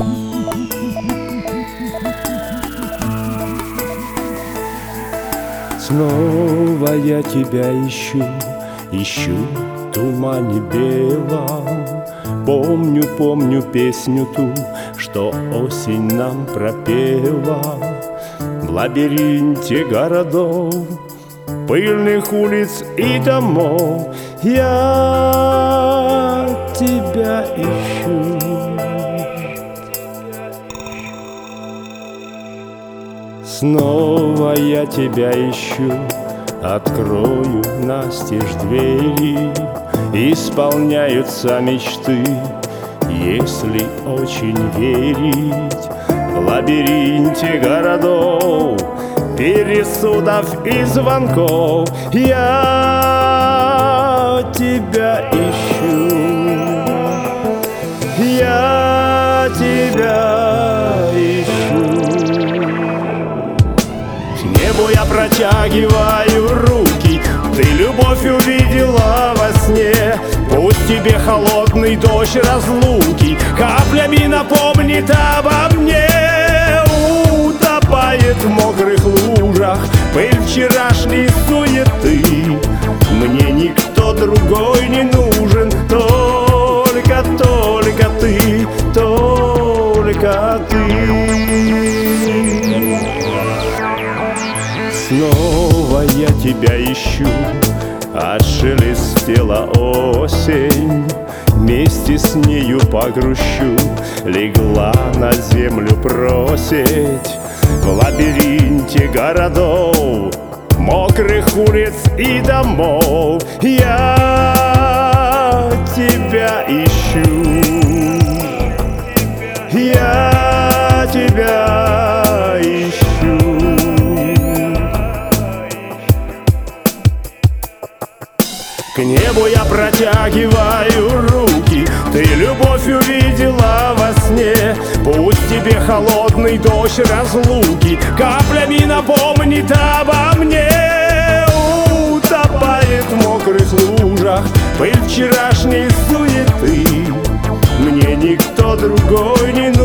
Снова я тебя ищу, ищу в тумане белом. Помню, помню песню ту, что осень нам пропела. В лабиринте городов, пыльных улиц и домов я тебя ищу. Снова я тебя ищу, открою настежь двери. Исполняются мечты, если очень верить. В лабиринте городов, пересудов и звонков я тебя ищу. Я тебя ищу. К небу я протягиваю руки, ты любовь увидела во сне. Пусть тебе холодный дождь разлуки каплями напомнит обо мне. Утопает в мокрых лужах пыль вчерашней суеты. Мне никто другой не нужен, только, только ты, только ты. Снова я тебя ищу, отшелестела осень, вместе с нею погрущу, легла на землю просить. В лабиринте городов, мокрых улиц и домов я тебя ищу. Я тебя ищу. К небу я протягиваю руки, ты любовь увидела во сне. Пусть тебе холодный дождь разлуки каплями напомнит обо мне. Утопает в мокрых лужах пыль вчерашней суеты. Мне никто другой не нужен,